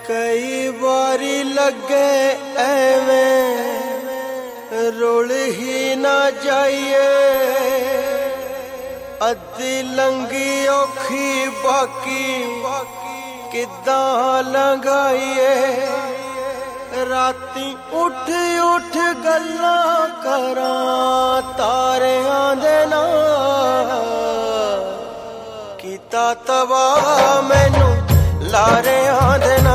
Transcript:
कई बारी लगे एवें रुल ही ना जाइए, अद्धी लंगी औखी बाकी किदां लंघाइए। राती उठ उठ गल्लां करां तारियां दे नाल, कीता तबाह मैनू लारियां दे नाल।